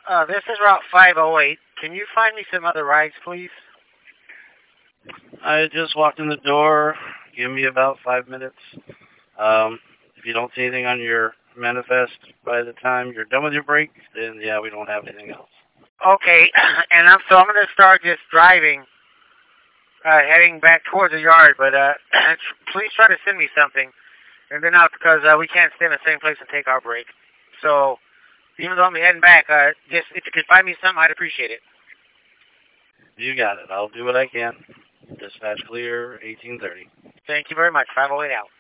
This is Route 508. Can you find me some other rides, please? I just walked in the door. Give me about 5 minutes. If you don't see anything on your manifest by the time you're done with your break, then yeah, we don't have anything else. Okay, and I'm going to start just driving, heading back towards the yard. But please try to send me something, and then out because we can't stay in the same place and take our break. So even though I'm heading back, just if you could find me something, I'd appreciate it. You got it. I'll do what I can. Dispatch clear, 1830. Thank you very much. 508 out.